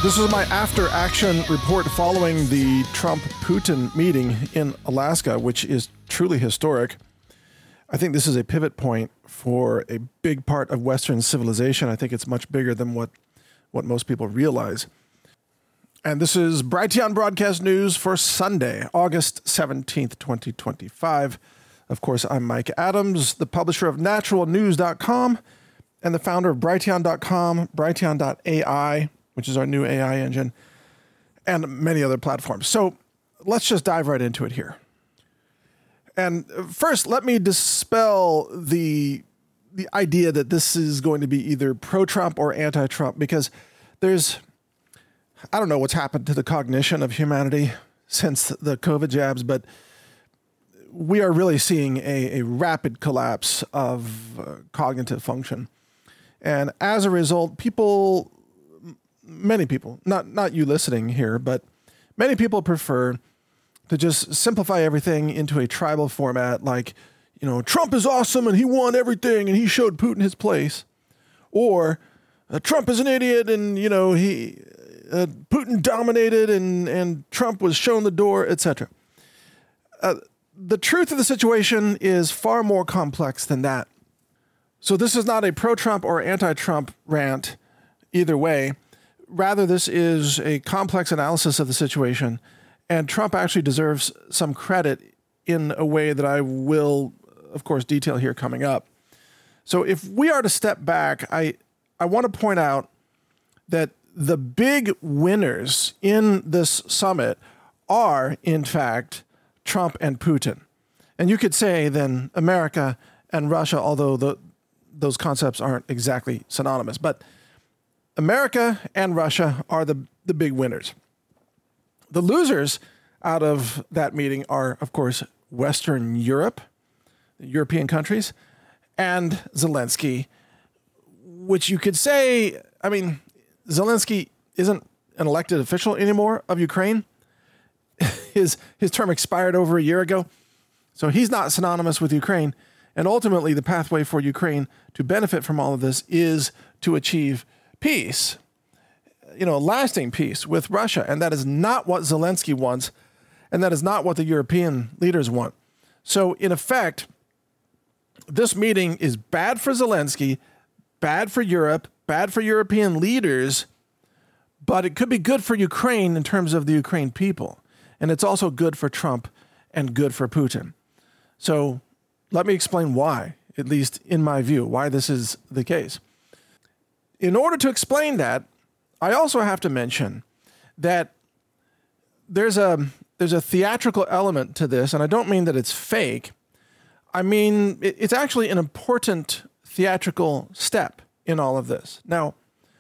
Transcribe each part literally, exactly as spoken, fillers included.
This is my after-action report following the Trump-Putin meeting in Alaska, which is truly historic. I think this is a pivot point for a big part of Western civilization. I think it's much bigger than what, what most people realize. And this is Brighteon Broadcast News for Sunday, August seventeenth, twenty twenty-five. Of course, I'm Mike Adams, the publisher of natural news dot com and the founder of Brighteon dot com, Brighteon dot A I, which is our new A I engine, and many other platforms. So let's just dive right into it here. And first, let me dispel the the idea that this is going to be either pro-Trump or anti-Trump, because there's, I don't know what's happened to the cognition of humanity since the COVID jabs, but we are really seeing a, a rapid collapse of uh, cognitive function. And as a result, people, many people, not, not you listening here, but many people prefer to just simplify everything into a tribal format, like, you know, Trump is awesome and he won everything and he showed Putin his place. Or uh, Trump is an idiot and, you know, he uh, Putin dominated and, and Trump was shown the door, et cetera. Uh, the truth of the situation is far more complex than that. So this is not a pro-Trump or anti-Trump rant either way. Rather, this is a complex analysis of the situation, and Trump actually deserves some credit in a way that I will, of course, detail here coming up. So if we are to step back, I, I want to point out that the big winners in this summit are, in fact, Trump and Putin. And you could say then America and Russia, although the, those concepts aren't exactly synonymous. But America and Russia are the, the big winners. The losers out of that meeting are, of course, Western Europe, the European countries, and Zelensky, which you could say, I mean, Zelensky isn't an elected official anymore of Ukraine. His his term expired over a year ago, so he's not synonymous with Ukraine. And ultimately, the pathway for Ukraine to benefit from all of this is to achieve peace, you know, lasting peace with Russia. And that is not what Zelensky wants, and that is not what the European leaders want. So in effect, this meeting is bad for Zelensky, bad for Europe, bad for European leaders, but it could be good for Ukraine in terms of the Ukraine people. And it's also good for Trump and good for Putin. So let me explain why, at least in my view, why this is the case. In order to explain that, I also have to mention that there's a there's a theatrical element to this, and I don't mean that it's fake. I mean, it's actually an important theatrical step in all of this. Now,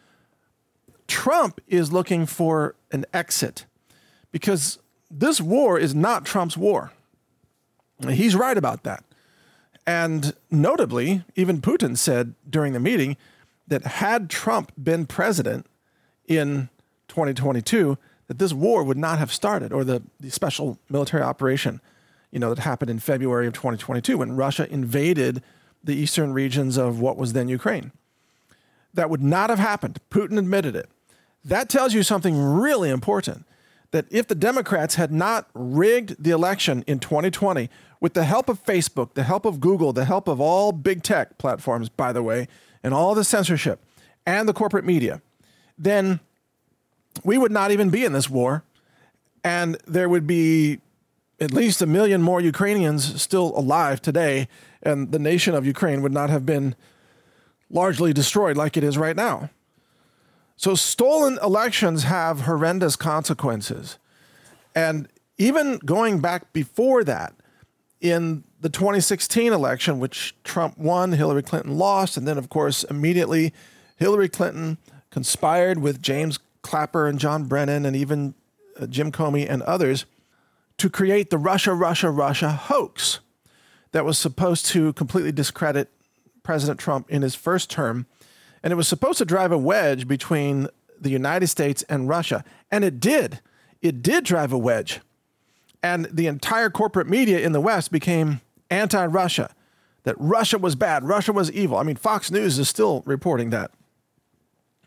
Trump is looking for an exit because this war is not Trump's war. He's right about that. And notably, even Putin said during the meeting that had Trump been president in twenty twenty-two, that this war would not have started, or the, the special military operation, you know, that happened in February of twenty twenty-two when Russia invaded the eastern regions of what was then Ukraine. That would not have happened. Putin admitted it. That tells you something really important, that if the Democrats had not rigged the election in twenty twenty with the help of Facebook, the help of Google, the help of all big tech platforms, by the way, and all the censorship and the corporate media, then we would not even be in this war. And there would be at least a million more Ukrainians still alive today, and the nation of Ukraine would not have been largely destroyed like it is right now. So stolen elections have horrendous consequences. And even going back before that, in the twenty sixteen election, which Trump won, Hillary Clinton lost, and then, of course, immediately Hillary Clinton conspired with James Clapper and John Brennan and even uh, Jim Comey and others to create the Russia, Russia, Russia hoax that was supposed to completely discredit President Trump in his first term. And it was supposed to drive a wedge between the United States and Russia. And it did. It did drive a wedge. And the entire corporate media in the West became anti-Russia, that Russia was bad, Russia was evil. I mean, Fox News is still reporting that.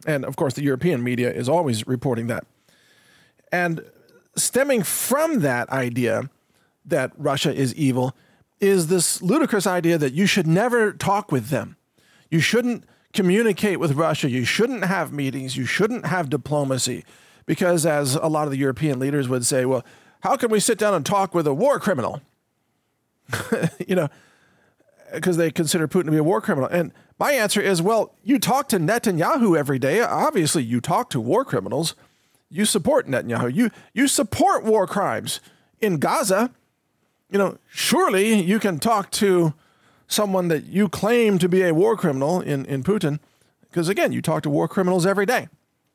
And of course, the European media is always reporting that. And stemming from that idea that Russia is evil is this ludicrous idea that you should never talk with them. You shouldn't communicate with Russia. You shouldn't have meetings. You shouldn't have diplomacy. Because as a lot of the European leaders would say, well, how can we sit down and talk with a war criminal? you know, because they consider Putin to be a war criminal. And my answer is, well, you talk to Netanyahu every day. Obviously, you talk to war criminals. You support Netanyahu. You you support war crimes in Gaza. You know, surely you can talk to someone that you claim to be a war criminal in, in Putin, because again, you talk to war criminals every day.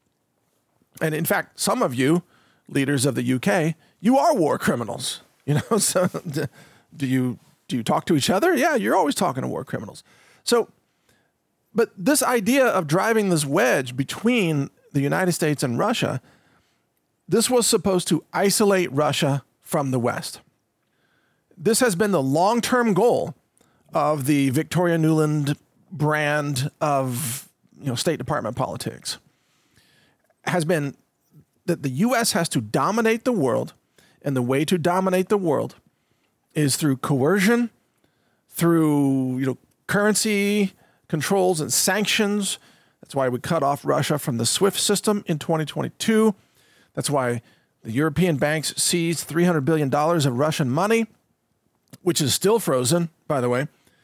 And in fact, some of you, leaders of the U K, you are war criminals. You know, so do you do you talk to each other? Yeah, you're always talking to war criminals. So, but this idea of driving this wedge between the United States and Russia, this was supposed to isolate Russia from the West. This has been the long-term goal of the Victoria Nuland brand of, you know, State Department politics, has been that the U S has to dominate the world, and the way to dominate the world is through coercion, through, you know, currency controls and sanctions. That's why we cut off Russia from the SWIFT system in twenty twenty-two. That's why the European banks seized three hundred billion dollars of Russian money, which is still frozen, by the way.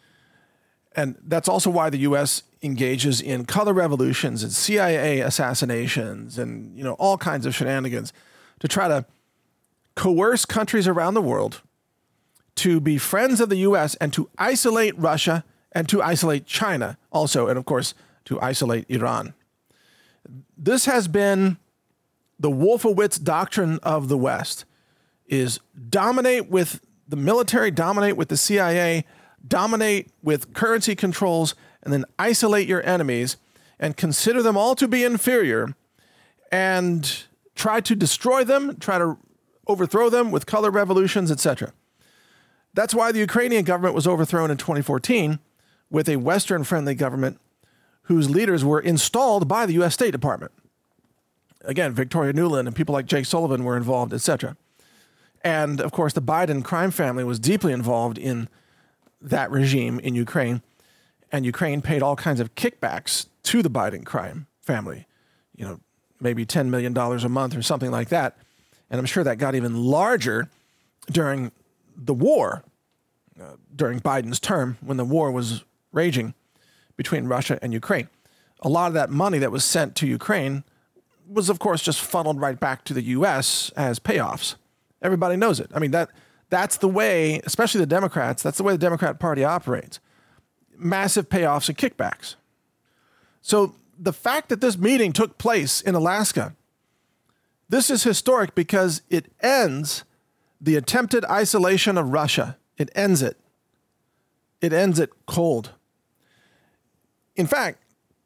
And that's also why the U S engages in color revolutions and C I A assassinations and, you know, all kinds of shenanigans to try to coerce countries around the world to be friends of the U S and to isolate Russia and to isolate China also, and of course, to isolate Iran. This has been the Wolfowitz doctrine of the West, is dominate with the military, dominate with the C I A, dominate with currency controls, and then isolate your enemies and consider them all to be inferior and try to destroy them, try to overthrow them with color revolutions, et cetera. That's why the Ukrainian government was overthrown in twenty fourteen with a Western-friendly government whose leaders were installed by the U S State Department. Again, Victoria Nuland and people like Jake Sullivan were involved, et cetera. And of course, the Biden crime family was deeply involved in that regime in Ukraine, and Ukraine paid all kinds of kickbacks to the Biden crime family, you know, maybe ten million dollars a month or something like that. And I'm sure that got even larger during the war, uh, during Biden's term, when the war was raging between Russia and Ukraine. A lot of that money that was sent to Ukraine was, of course, just funneled right back to the U S as payoffs. Everybody knows it. I mean, that that's the way, especially the Democrats, that's the way the Democrat Party operates. Massive payoffs and kickbacks. So the fact that this meeting took place in Alaska, this is historic because it ends the attempted isolation of Russia. It ends it. It ends it cold. In fact,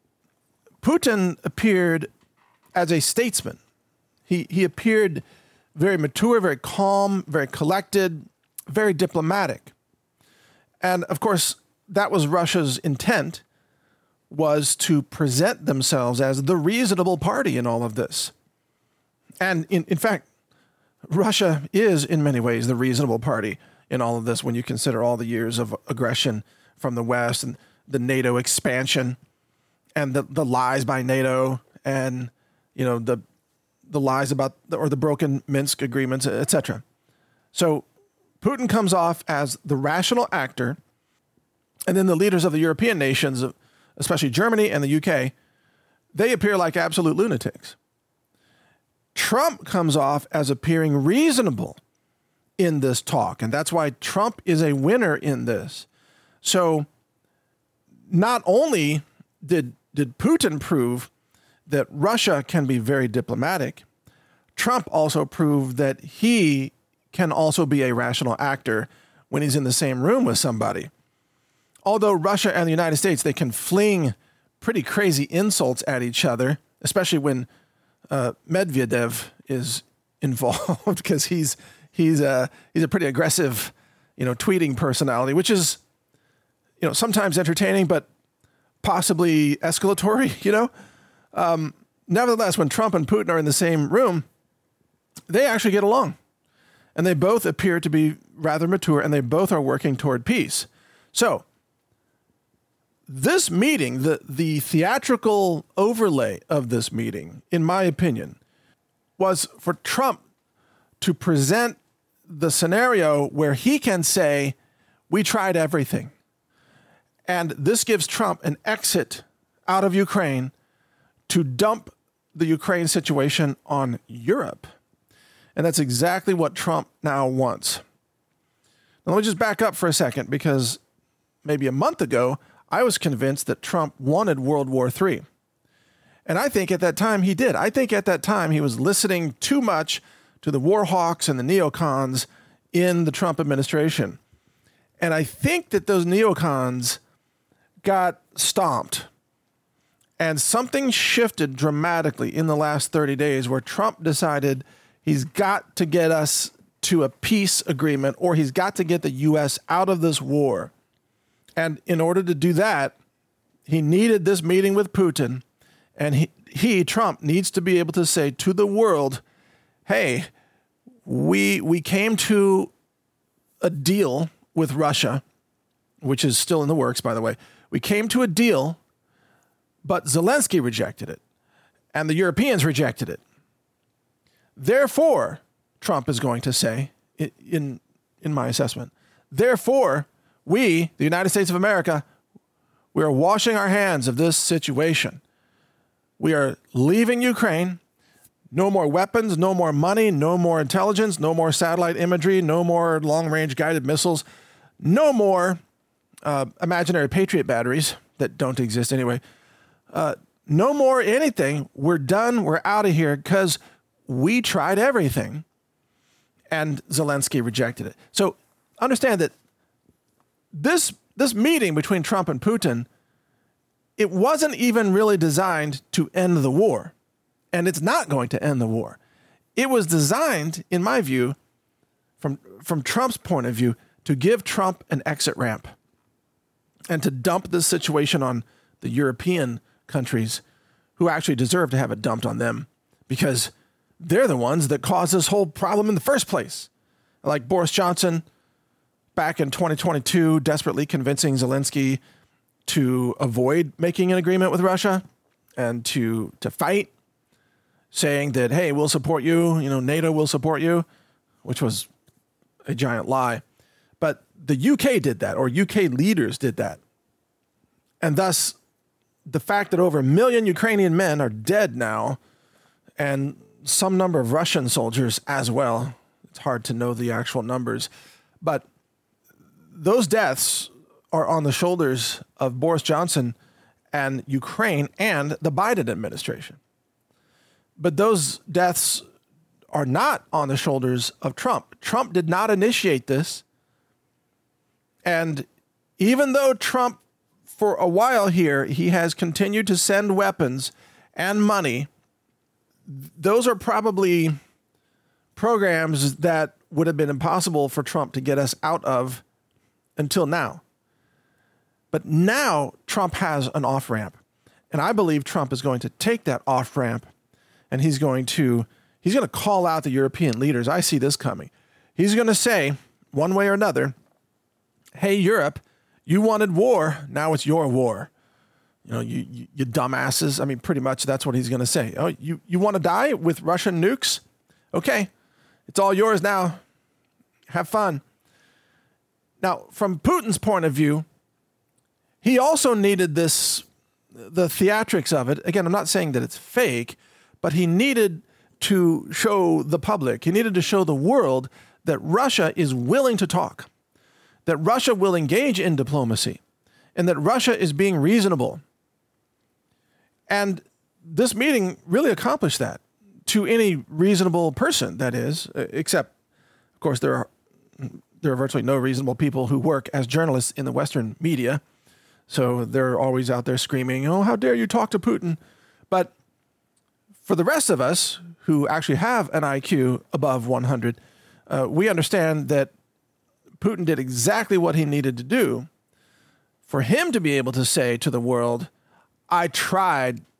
Putin appeared as a statesman. He he appeared very mature, very calm, very collected, very diplomatic. And of course, that was Russia's intent, was to present themselves as the reasonable party in all of this. And in, in fact, Russia is in many ways the reasonable party in all of this when you consider all the years of aggression from the West and the NATO expansion and the, the lies by NATO and, you know, the the lies about the, or the broken Minsk agreements, et cetera. So Putin comes off as the rational actor, and then the leaders of the European nations, especially Germany and the U K, they appear like absolute lunatics. Trump comes off as appearing reasonable in this talk, and that's why Trump is a winner in this. So not only did, did Putin prove that Russia can be very diplomatic, Trump also proved that he can also be a rational actor when he's in the same room with somebody. Although Russia and the United States, they can fling pretty crazy insults at each other, especially when uh, Medvedev is involved, because he's he's a he's a pretty aggressive, you know, tweeting personality, which is, you know, sometimes entertaining, but possibly escalatory, you know. Um, nevertheless, when Trump and Putin are in the same room, they actually get along. And they both appear to be rather mature, and they both are working toward peace. So, this meeting, the, the theatrical overlay of this meeting, in my opinion, was for Trump to present the scenario where he can say, we tried everything. And this gives Trump an exit out of Ukraine to dump the Ukraine situation on Europe. And that's exactly what Trump now wants. Now, let me just back up for a second, because maybe a month ago, I was convinced that Trump wanted World War Three. And I think at that time he did. I think at that time he was listening too much to the war hawks and the neocons in the Trump administration. And I think that those neocons got stomped. And something shifted dramatically in the last thirty days where Trump decided he's got to get us to a peace agreement, or he's got to get the U S out of this war. And in order to do that, he needed this meeting with Putin. And he, he, Trump, needs to be able to say to the world, hey, we we came to a deal with Russia, which is still in the works, by the way. We came to a deal, but Zelensky rejected it, and the Europeans rejected it. Therefore, Trump is going to say, in, in my assessment, therefore, we, the United States of America, we are washing our hands of this situation. We are leaving Ukraine. No more weapons, no more money, no more intelligence, no more satellite imagery, no more long-range guided missiles, no more uh, imaginary Patriot batteries that don't exist anyway. Uh, no more anything. We're done. We're out of here because we tried everything, and Zelensky rejected it. So understand that this this meeting between Trump and Putin, it wasn't even really designed to end the war, and it's not going to end the war. It was designed, in my view, from from Trump's point of view, to give Trump an exit ramp and to dump this situation on the European countries who actually deserve to have it dumped on them, because they're the ones that caused this whole problem in the first place. Like Boris Johnson back in twenty twenty-two, desperately convincing Zelensky to avoid making an agreement with Russia and to to fight, saying that, hey, we'll support you, you know, NATO will support you, which was a giant lie. But the U K did that, or U K leaders did that. And thus, the fact that over a million Ukrainian men are dead now, and some number of Russian soldiers as well, it's hard to know the actual numbers, but those deaths are on the shoulders of Boris Johnson and Ukraine and the Biden administration. But those deaths are not on the shoulders of Trump. Trump did not initiate this. And even though Trump, for a while here, he has continued to send weapons and money, those are probably programs that would have been impossible for Trump to get us out of until now. But now Trump has an off-ramp. And I believe Trump is going to take that off-ramp, and he's going to he's going to call out the European leaders. I see this coming. He's going to say, one way or another, hey, Europe, you wanted war. Now it's your war. You know, you, you, you dumbasses. I mean, pretty much that's what he's going to say. Oh, you, you want to die with Russian nukes? Okay, it's all yours now. Have fun. Now, from Putin's point of view, he also needed this, the theatrics of it. Again, I'm not saying that it's fake, but he needed to show the public, he needed to show the world that Russia is willing to talk, that Russia will engage in diplomacy, and that Russia is being reasonable. And this meeting really accomplished that to any reasonable person, that is, except, of course, there are there are virtually no reasonable people who work as journalists in the Western media. So they're always out there screaming, oh, how dare you talk to Putin? But for the rest of us who actually have an I Q above one hundred, uh, we understand that Putin did exactly what he needed to do for him to be able to say to the world, I tried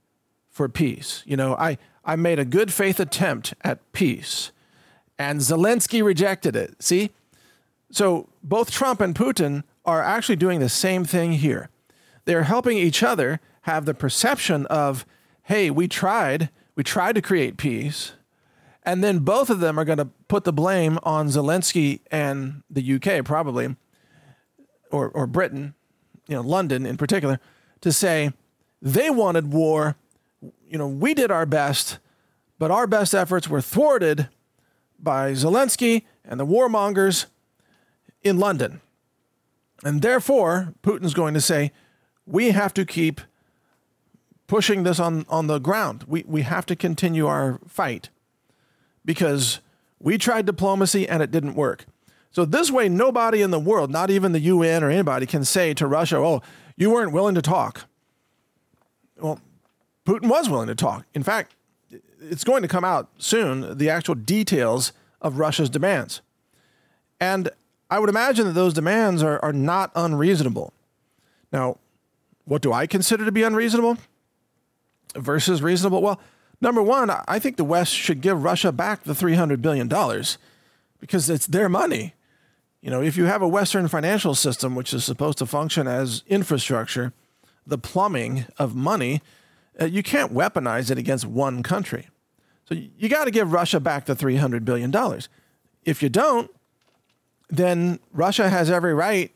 for peace. You know, I, I made a good faith attempt at peace, and Zelensky rejected it. See? So both Trump and Putin are actually doing the same thing here. They're helping each other have the perception of, hey, we tried, we tried to create peace. And then both of them are going to put the blame on Zelensky and the U K, probably, or, or Britain, you know, London in particular, to say they wanted war. You know, we did our best, but our best efforts were thwarted by Zelensky and the warmongers in London. And therefore, Putin's going to say, we have to keep pushing this on, on the ground. We, we have to continue our fight because we tried diplomacy and it didn't work. So this way, nobody in the world, not even the U N or anybody, can say to Russia, oh, you weren't willing to talk. Well, Putin was willing to talk. In fact, it's going to come out soon, the actual details of Russia's demands. And I would imagine that those demands are, are not unreasonable. Now, what do I consider to be unreasonable versus reasonable? Well, number one, I think the West should give Russia back the three hundred billion dollars because it's their money. You know, if you have a Western financial system, which is supposed to function as infrastructure, the plumbing of money, uh, you can't weaponize it against one country. So you got to give Russia back the three hundred billion dollars. If you don't, then Russia has every right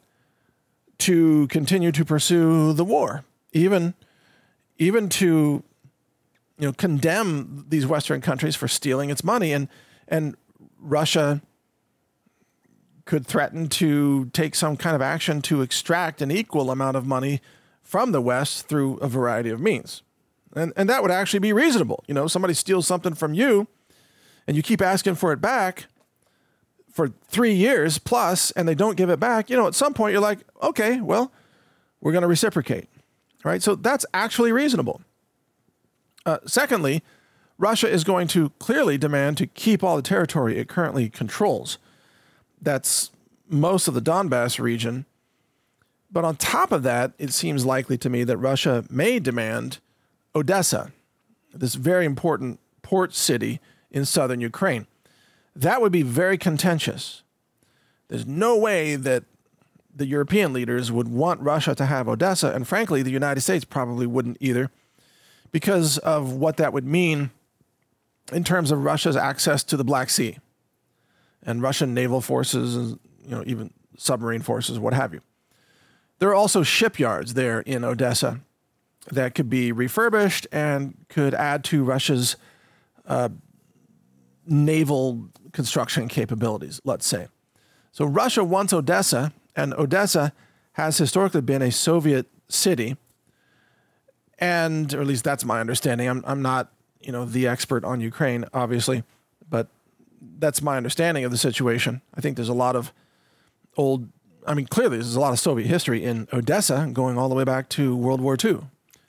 to continue to pursue the war, even, even to, you know, condemn these Western countries for stealing its money. And, and Russia could threaten to take some kind of action to extract an equal amount of money from the West through a variety of means. And, and that would actually be reasonable. You know, somebody steals something from you and you keep asking for it back for three years plus, and they don't give it back. You know, at some point you're like, okay, well, we're going to reciprocate, right? So that's actually reasonable. Uh, secondly, Russia is going to clearly demand to keep all the territory it currently controls. That's most of the Donbass region. But on top of that, it seems likely to me that Russia may demand Odessa, this very important port city in southern Ukraine. That would be very contentious. There's no way that the European leaders would want Russia to have Odessa, and frankly, the United States probably wouldn't either, because of what that would mean in terms of Russia's access to the Black Sea and Russian naval forces, and you know, even submarine forces, what have you. There are also shipyards there in Odessa that could be refurbished and could add to Russia's uh, naval construction capabilities, let's say. So Russia wants Odessa, and Odessa has historically been a Soviet city, and or at least that's my understanding. I'm I'm not, you know, the expert on Ukraine, obviously, but that's my understanding of the situation. I think there's a lot of old, I mean, clearly there's a lot of Soviet history in Odessa going all the way back to World War Two.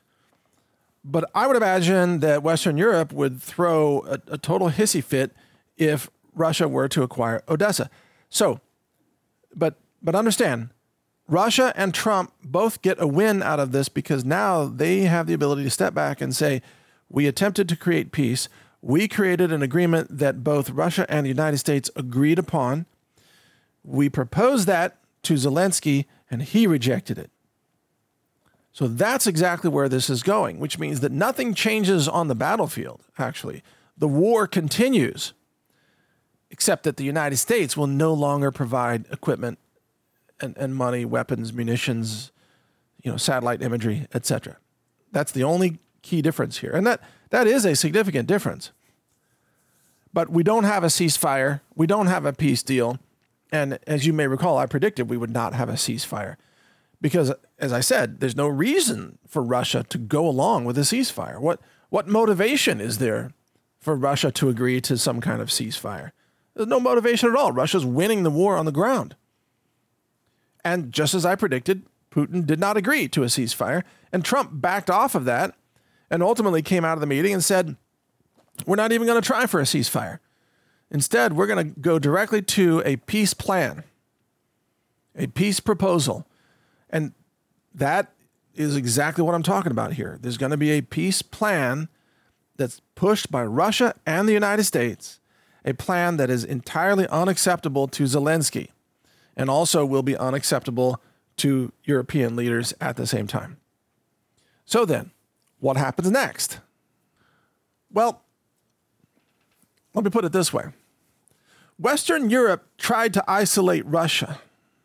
But I would imagine that Western Europe would throw a, a total hissy fit if Russia were to acquire Odessa. So, but but understand, Russia and Trump both get a win out of this because now they have the ability to step back and say, we attempted to create peace. We created an agreement that both Russia and the United States agreed upon. We proposed that to Zelensky, and he rejected it. So that's exactly where this is going, which means that nothing changes on the battlefield, actually. The war continues, except that the United States will no longer provide equipment and, and money, weapons, munitions, you know, satellite imagery, et cetera. That's the only key difference here. And that that is a significant difference. But we don't have a ceasefire. We don't have a peace deal. And as you may recall, I predicted we would not have a ceasefire. Because, as I said, there's no reason for Russia to go along with a ceasefire. What what motivation is there for Russia to agree to some kind of ceasefire? There's no motivation at all. Russia's winning the war on the ground. And just as I predicted, Putin did not agree to a ceasefire, and Trump backed off of that and ultimately came out of the meeting and said, we're not even going to try for a ceasefire. Instead, we're going to go directly to a peace plan, a peace proposal. And that is exactly what I'm talking about here. There's going to be a peace plan that's pushed by Russia and the United States, a plan that is entirely unacceptable to Zelensky and also will be unacceptable to European leaders at the same time. So then, what happens next? Well, let me put it this way. Western Europe tried to isolate Russia.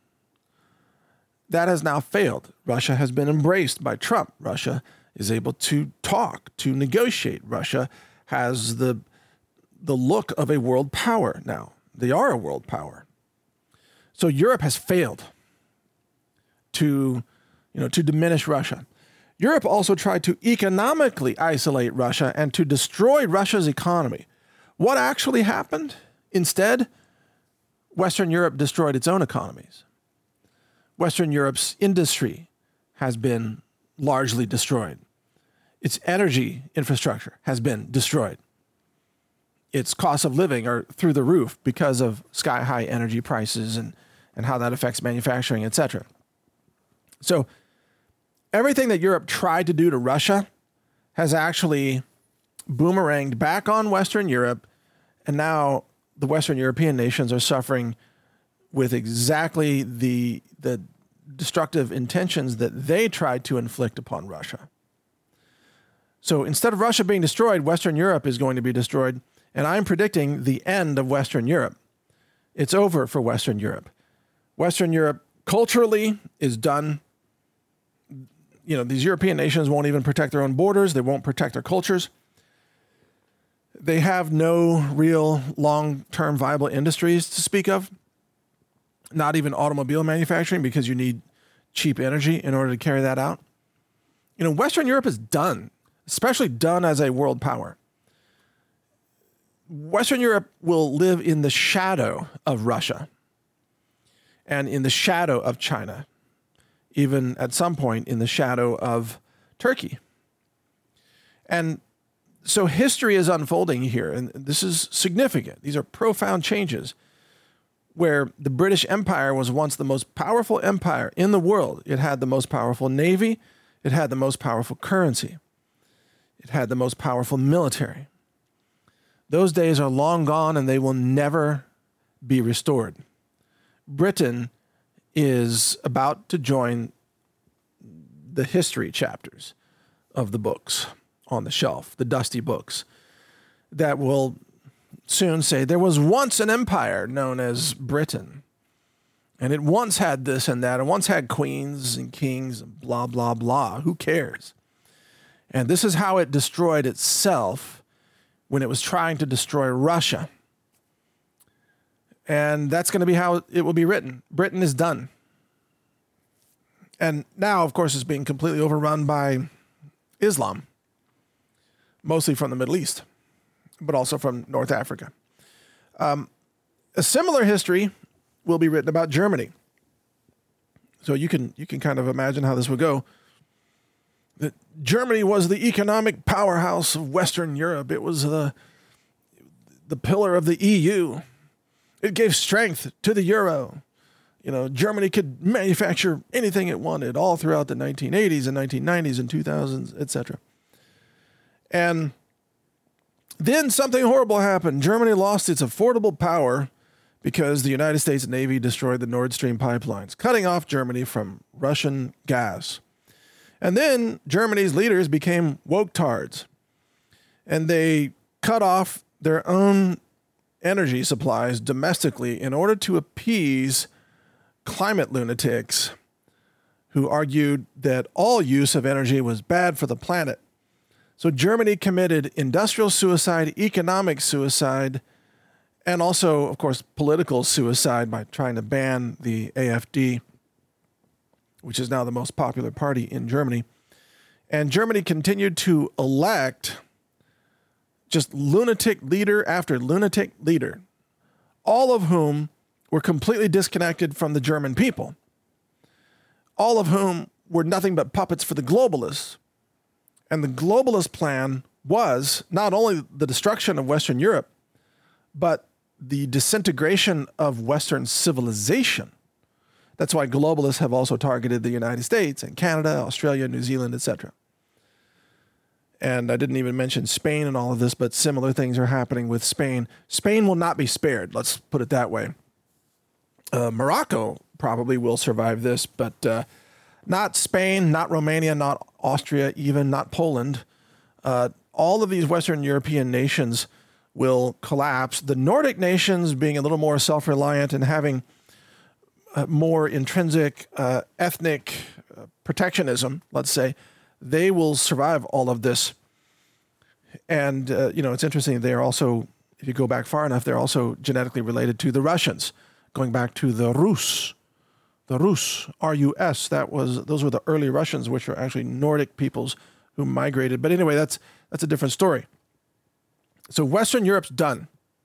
That has now failed. Russia has been embraced by Trump. Russia is able to talk, to negotiate. Russia has the, the look of a world power now. They are a world power. So Europe has failed to, you know, to diminish Russia. Europe also tried to economically isolate Russia and to destroy Russia's economy. What actually happened? Instead, Western Europe destroyed its own economies. Western Europe's industry has been largely destroyed. Its energy infrastructure has been destroyed. Its costs of living are through the roof because of sky-high energy prices and, and how that affects manufacturing, et cetera. So everything that Europe tried to do to Russia has actually boomeranged back on Western Europe, and now the Western European nations are suffering with exactly the, the destructive intentions that they tried to inflict upon Russia. So instead of Russia being destroyed, Western Europe is going to be destroyed, and I'm predicting the end of Western Europe. It's over for Western Europe. Western Europe culturally is done. You know, these European nations won't even protect their own borders. They won't protect their cultures. They have no real long-term viable industries to speak of. Not even automobile manufacturing, because you need cheap energy in order to carry that out. You know, Western Europe is done, especially done as a world power. Western Europe will live in the shadow of Russia and in the shadow of China, even at some point in the shadow of Turkey. And so history is unfolding here, and this is significant. These are profound changes where the British Empire was once the most powerful empire in the world. It had the most powerful navy. It had the most powerful currency. It had the most powerful military. Those days are long gone, and they will never be restored. Britain is about to join the history chapters of the books on the shelf, the dusty books, that will soon say there was once an empire known as Britain, and it once had this and that, and once had queens and kings and blah, blah, blah. Who cares? And this is how it destroyed itself when it was trying to destroy Russia. And that's going to be how it will be written. Britain is done. And now, of course, it's being completely overrun by Islam, mostly from the Middle East, but also from North Africa. Um, a similar history will be written about Germany. So you can you can kind of imagine how this would go. That Germany was the economic powerhouse of Western Europe. It was the the pillar of the E U. It gave strength to the euro. You know, Germany could manufacture anything it wanted all throughout the nineteen eighties and nineteen nineties and two thousands, et cetera. And then something horrible happened. Germany lost its affordable power because the United States Navy destroyed the Nord Stream pipelines, cutting off Germany from Russian gas. And then Germany's leaders became woke-tards, and they cut off their own energy supplies domestically in order to appease climate lunatics who argued that all use of energy was bad for the planet. So Germany committed industrial suicide, economic suicide, and also, of course, political suicide by trying to ban the A F D, which is now the most popular party in Germany. And Germany continued to elect just lunatic leader after lunatic leader, all of whom were completely disconnected from the German people, all of whom were nothing but puppets for the globalists. And the globalist plan was not only the destruction of Western Europe, but the disintegration of Western civilization. That's why globalists have also targeted the United States and Canada, Australia, New Zealand, et cetera. And I didn't even mention Spain and all of this, but similar things are happening with Spain. Spain will not be spared. Let's put it that way. Uh, Morocco probably will survive this, but uh, not Spain, not Romania, not Austria, even not Poland. Uh, all of these Western European nations will collapse. The Nordic nations, being a little more self-reliant and having uh, more intrinsic uh, ethnic uh, protectionism, let's say, they will survive all of this. And, uh, you know, it's interesting. They're also, if you go back far enough, they're also genetically related to the Russians, going back to the Rus, the Rus, R U S. That was, those were the early Russians, which are actually Nordic peoples who migrated. But anyway, that's, that's a different story. So Western Europe's done.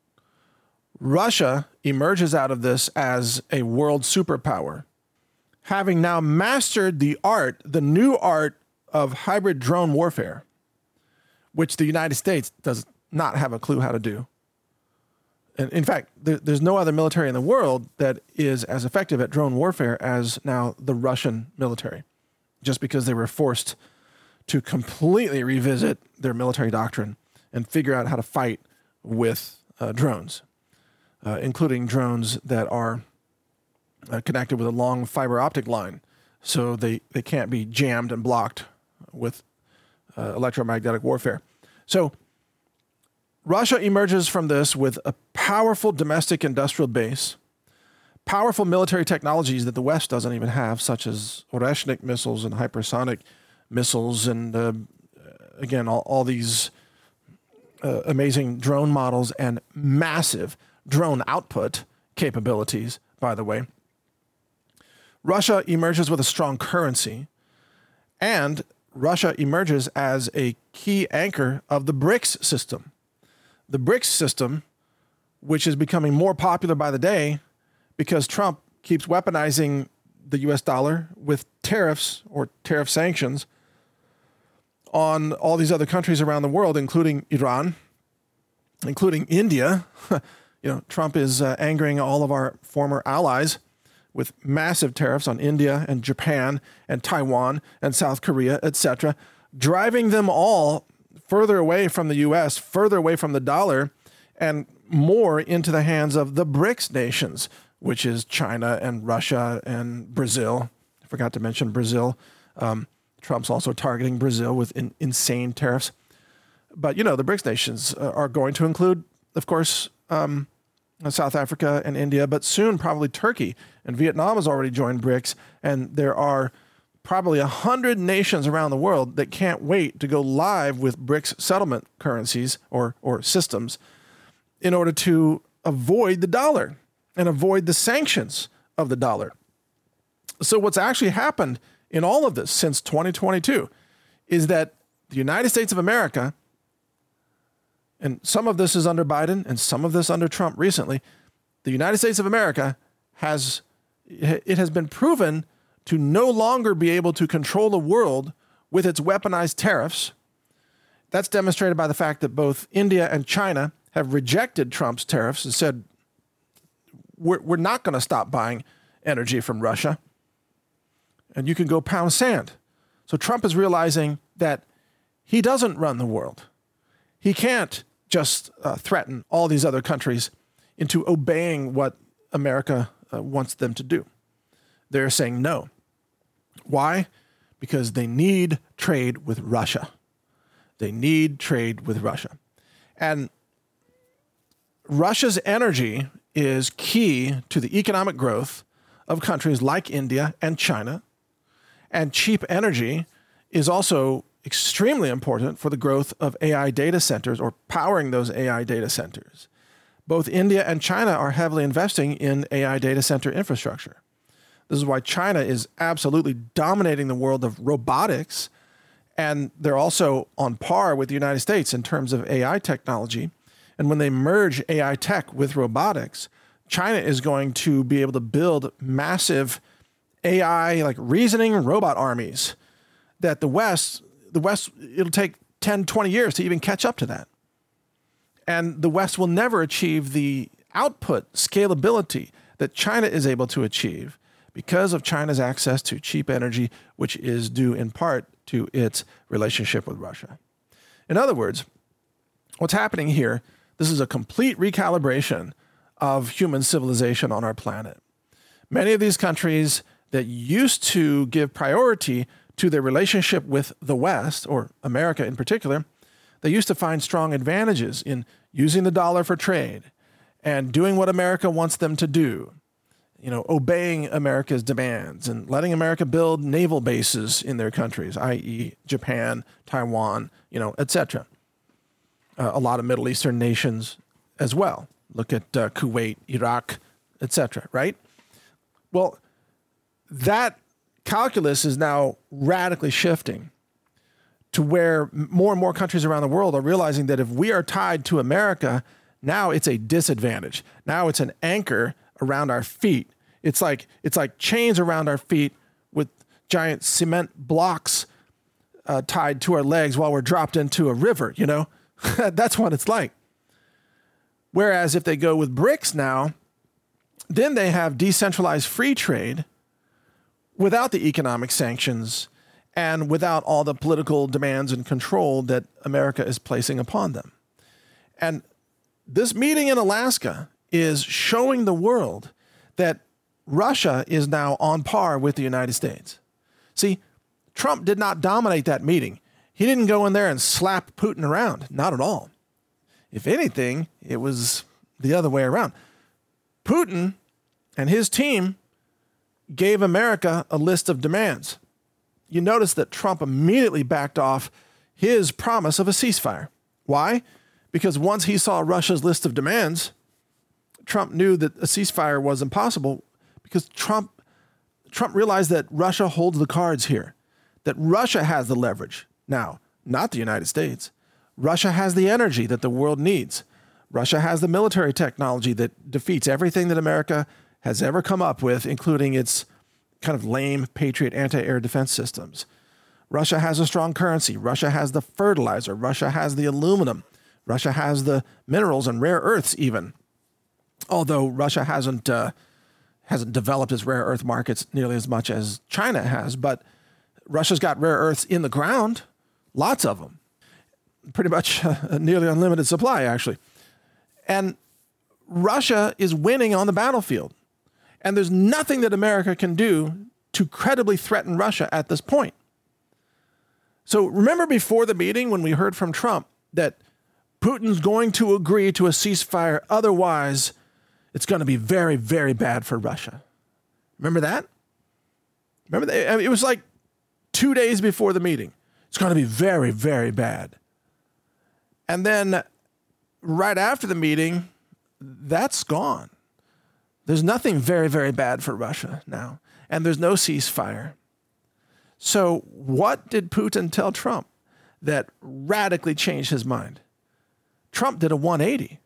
Russia emerges out of this as a world superpower, having now mastered the art, the new art of hybrid drone warfare, which the United States does not have a clue how to do. And in fact, there, there's no other military in the world that is as effective at drone warfare as now the Russian military, just because they were forced to completely revisit their military doctrine and figure out how to fight with uh, drones, uh, including drones that are uh, connected with a long fiber optic line, so they, they can't be jammed and blocked with uh, electromagnetic warfare. So Russia emerges from this with a powerful domestic industrial base, powerful military technologies that the West doesn't even have, such as Oreshnik missiles and hypersonic missiles, and uh, again, all, all these uh, amazing drone models and massive drone output capabilities, by the way. Russia emerges with a strong currency, and Russia emerges as a key anchor of the BRICS system. The BRICS system, which is becoming more popular by the day because Trump keeps weaponizing the U S dollar with tariffs or tariff sanctions on all these other countries around the world, including Iran, including India. You know, Trump is uh, angering all of our former allies with massive tariffs on India and Japan and Taiwan and South Korea, et cetera, driving them all further away from the U S, further away from the dollar, and more into the hands of the BRICS nations, which is China and Russia and Brazil. I forgot to mention Brazil. Um, Trump's also targeting Brazil with in, insane tariffs. But, you know, the BRICS nations uh, are going to include, of course, um, South Africa and India, but soon probably Turkey. And Vietnam has already joined BRICS, and there are probably a hundred nations around the world that can't wait to go live with BRICS settlement currencies or, or systems in order to avoid the dollar and avoid the sanctions of the dollar. So what's actually happened in all of this since twenty twenty-two is that the United States of America, and some of this is under Biden and some of this under Trump recently, the United States of America has, it has been proven to no longer be able to control the world with its weaponized tariffs. That's demonstrated by the fact that both India and China have rejected Trump's tariffs and said, we're, we're not going to stop buying energy from Russia. And you can go pound sand. So Trump is realizing that he doesn't run the world. He can't just uh, threaten all these other countries into obeying what America uh, wants them to do. They're saying no. Why? Because they need trade with Russia. They need trade with Russia. And Russia's energy is key to the economic growth of countries like India and China. And cheap energy is also extremely important for the growth of A I data centers or powering those A I data centers. Both India and China are heavily investing in A I data center infrastructure. This is why China is absolutely dominating the world of robotics, and they're also on par with the United States in terms of A I technology. And when they merge A I tech with robotics, China is going to be able to build massive A I, like reasoning robot armies that the West, the West, it'll take ten, twenty years to even catch up to that. And the West will never achieve the output scalability that China is able to achieve because of China's access to cheap energy, which is due in part to its relationship with Russia. In other words, what's happening here, this is a complete recalibration of human civilization on our planet. Many of these countries that used to give priority to their relationship with the West, or America in particular, they used to find strong advantages in using the dollar for trade and doing what America wants them to do. You know, obeying America's demands and letting America build naval bases in their countries, that is. Japan, Taiwan, you know, et cetera. Uh, a lot of Middle Eastern nations as well. Look at uh, Kuwait, Iraq, et cetera, right? Well, that calculus is now radically shifting to where more and more countries around the world are realizing that if we are tied to America, now it's a disadvantage. Now it's an anchor around our feet. It's like it's like chains around our feet with giant cement blocks uh, tied to our legs while we're dropped into a river, you know? That's what it's like. Whereas if they go with BRICS now, then they have decentralized free trade without the economic sanctions and without all the political demands and control that America is placing upon them. And this meeting in Alaska is showing the world that Russia is now on par with the United States. See, Trump did not dominate that meeting. He didn't go in there and slap Putin around. Not at all. If anything, it was the other way around. Putin and his team gave America a list of demands. You notice that Trump immediately backed off his promise of a ceasefire. Why? Because once he saw Russia's list of demands, Trump knew that a ceasefire was impossible because Trump Trump realized that Russia holds the cards here, that Russia has the leverage. Now, not the United States. Russia has the energy that the world needs. Russia has the military technology that defeats everything that America has ever come up with, including its kind of lame Patriot anti-air defense systems. Russia has a strong currency. Russia has the fertilizer. Russia has the aluminum. Russia has the minerals and rare earths even. Although Russia hasn't uh, hasn't developed its rare earth markets nearly as much as China has, but Russia's got rare earths in the ground, lots of them. Pretty much a nearly unlimited supply, actually. And Russia is winning on the battlefield. And there's nothing that America can do to credibly threaten Russia at this point. So remember before the meeting when we heard from Trump that Putin's going to agree to a ceasefire, otherwise it's going to be very, very bad for Russia. Remember that? Remember that? I mean, it was like two days before the meeting. It's going to be very, very bad. And then right after the meeting, that's gone. There's nothing very, very bad for Russia now. And there's no ceasefire. So what did Putin tell Trump that radically changed his mind? Trump did a one eighty.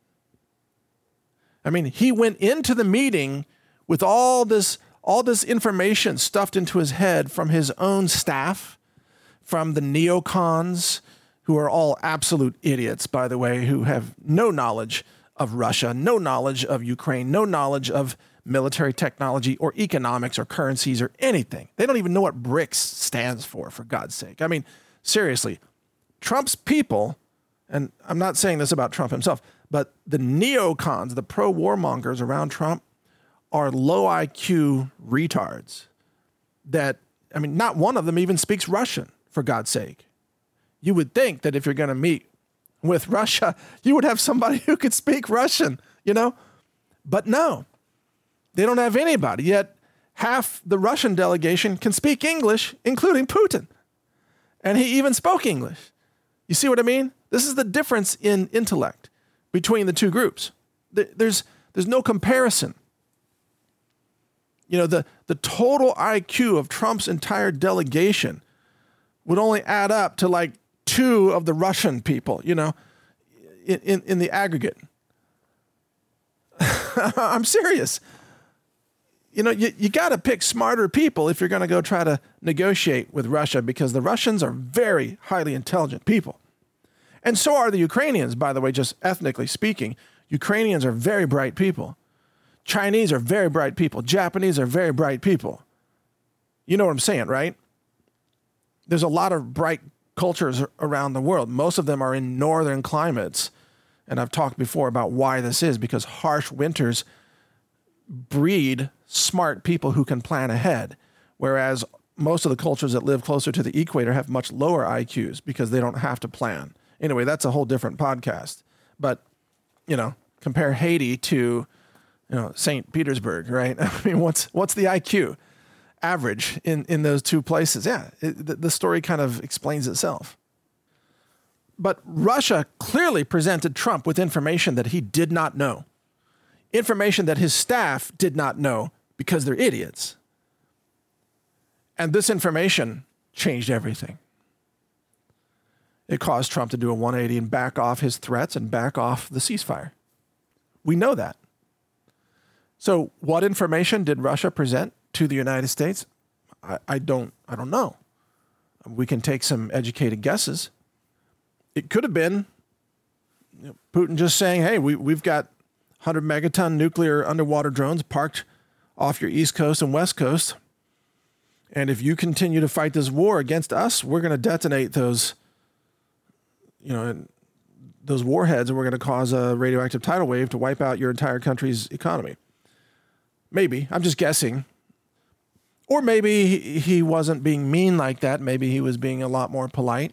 I mean, he went into the meeting with all this, all this information stuffed into his head from his own staff, from the neocons, who are all absolute idiots, by the way, who have no knowledge of Russia, no knowledge of Ukraine, no knowledge of military technology or economics or currencies or anything. They don't even know what BRICS stands for, for God's sake. I mean, seriously, Trump's people, and I'm not saying this about Trump himself, but the neocons, the pro-warmongers around Trump are low I Q retards that, I mean, not one of them even speaks Russian, for God's sake. You would think that if you're going to meet with Russia, you would have somebody who could speak Russian, you know? But no, they don't have anybody. Yet half the Russian delegation can speak English, including Putin. And he even spoke English. You see what I mean? This is the difference in intellect between the two groups. There's, there's no comparison. You know, the, the total I Q of Trump's entire delegation would only add up to like two of the Russian people, you know, in, in, in the aggregate. I'm serious. You know, you, you got to pick smarter people if you're going to go try to negotiate with Russia, because the Russians are very highly intelligent people. And so are the Ukrainians, by the way, just ethnically speaking. Ukrainians are very bright people. Chinese are very bright people. Japanese are very bright people. You know what I'm saying, right? There's a lot of bright cultures around the world. Most of them are in northern climates. And I've talked before about why this is, because harsh winters breed smart people who can plan ahead, whereas most of the cultures that live closer to the equator have much lower I Qs because they don't have to plan. Anyway, that's a whole different podcast. But, you know, compare Haiti to, you know, Saint Petersburg, right? I mean, what's what's the I Q average in, in those two places? Yeah, it, the, the story kind of explains itself. But Russia clearly presented Trump with information that he did not know. Information that his staff did not know because they're idiots. And this information changed everything. It caused Trump to do a one eighty and back off his threats and back off the ceasefire. We know that. So what information did Russia present to the United States? I, I don't I don't know. We can take some educated guesses. It could have been you know, Putin just saying, hey, we, we've got one hundred megaton nuclear underwater drones parked off your East Coast and West Coast. And if you continue to fight this war against us, we're going to detonate those, you know, those warheads, and we're going to cause a radioactive tidal wave to wipe out your entire country's economy. Maybe. I'm just guessing. Or maybe he wasn't being mean like that. Maybe he was being a lot more polite.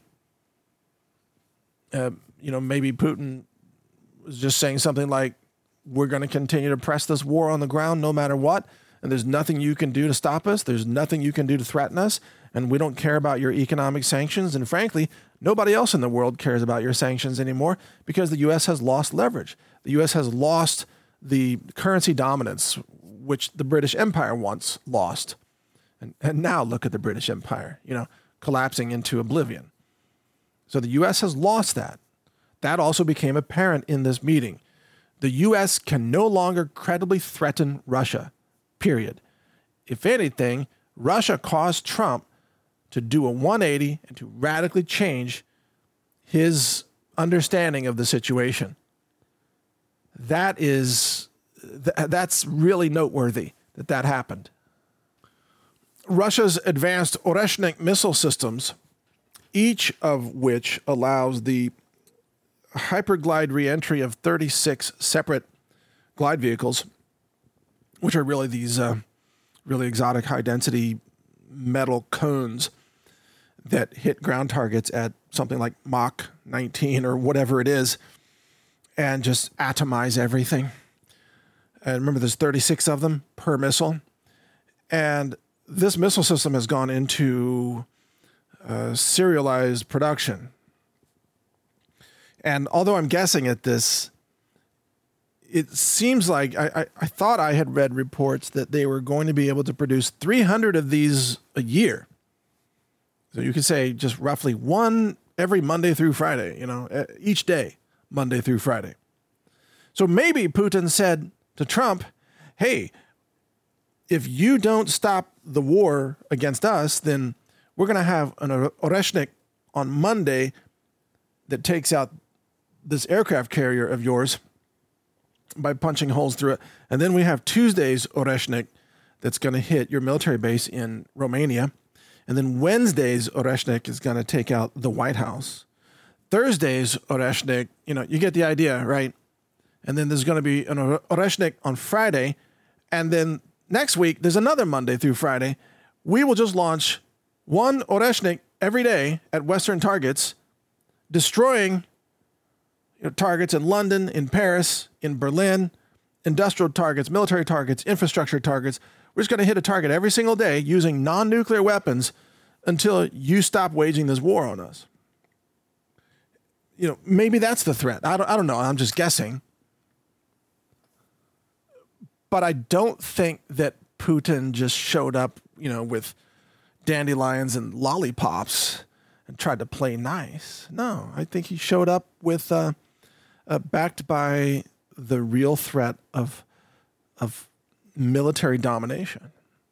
Uh, you know, maybe Putin was just saying something like, we're going to continue to press this war on the ground no matter what, and there's nothing you can do to stop us. There's nothing you can do to threaten us, and we don't care about your economic sanctions. And frankly, nobody else in the world cares about your sanctions anymore because the U S has lost leverage. The U S has lost the currency dominance, which the British Empire once lost. And, and now look at the British Empire, you know, collapsing into oblivion. So the U S has lost that. That also became apparent in this meeting. The U S can no longer credibly threaten Russia, period. If anything, Russia caused Trump to do a one eighty and to radically change his understanding of the situation. That is, th- that's really noteworthy that that happened. Russia's advanced Oreshnik missile systems, each of which allows the hyperglide reentry of thirty-six separate glide vehicles, which are really these uh, really exotic high-density metal cones that hit ground targets at something like Mach nineteen or whatever it is, and just atomize everything. And remember, there's thirty-six of them per missile. And this missile system has gone into uh, serialized production. And although I'm guessing at this, it seems like I, I, I thought I had read reports that they were going to be able to produce three hundred of these a year. So you could say just roughly one every Monday through Friday, you know, each day, Monday through Friday. So maybe Putin said to Trump, hey, if you don't stop the war against us, then we're going to have an Oreshnik on Monday that takes out this aircraft carrier of yours by punching holes through it. And then we have Tuesday's Oreshnik that's going to hit your military base in Romania. And then Wednesday's Oreshnik is going to take out the White House. Thursday's Oreshnik, you know, you get the idea, right? And then there's going to be an Oreshnik on Friday. And then next week, there's another Monday through Friday. We will just launch one Oreshnik every day at Western targets, destroying you know, targets in London, in Paris, in Berlin, industrial targets, military targets, infrastructure targets. We're just going to hit a target every single day using non-nuclear weapons until you stop waging this war on us. You know, maybe that's the threat. I don't, I don't know. I'm just guessing. But I don't think that Putin just showed up, you know, with dandelions and lollipops and tried to play nice. No, I think he showed up with uh, uh, backed by the real threat of of military domination.